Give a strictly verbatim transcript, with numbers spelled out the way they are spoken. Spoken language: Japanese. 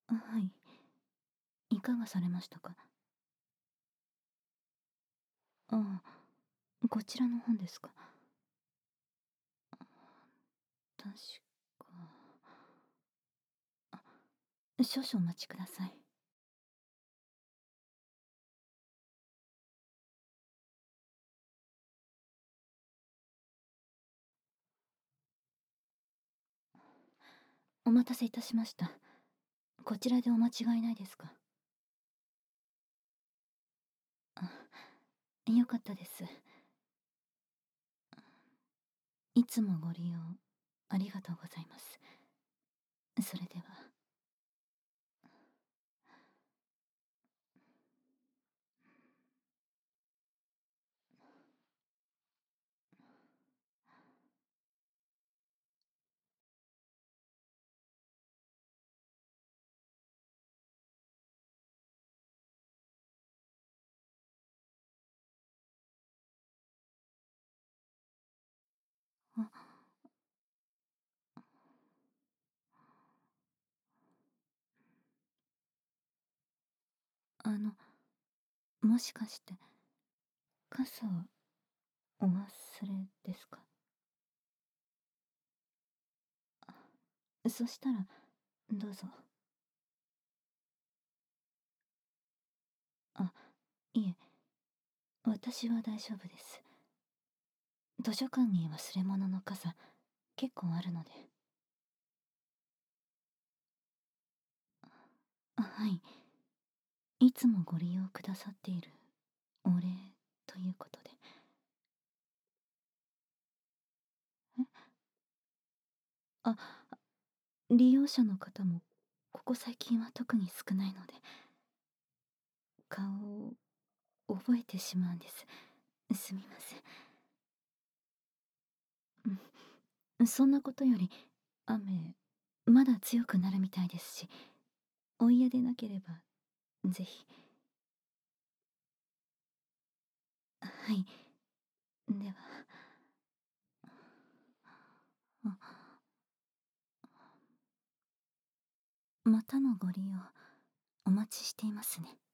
あ、はい。いかがされましたか？ああ、こちらの本ですか。確か。あ、少々お待ちください。お待たせいたしました。こちらでお間違いないですか？あ、良かったです。いつもご利用ありがとうございます。それでは。あ、あの、もしかして、傘お忘れですか？そしたら、どうぞ。あ、いえ、私は大丈夫です。図書館に忘れ物の傘、結構あるので。あ、はい。いつもご利用くださっているお礼ということで。え、あ、利用者の方も、ここ最近は特に少ないので、顔を覚えてしまうんです。すみません。うん、そんなことより、雨、まだ強くなるみたいですし、お嫌でなければ、ぜひ。はい。では。あ、またのご利用、お待ちしていますね。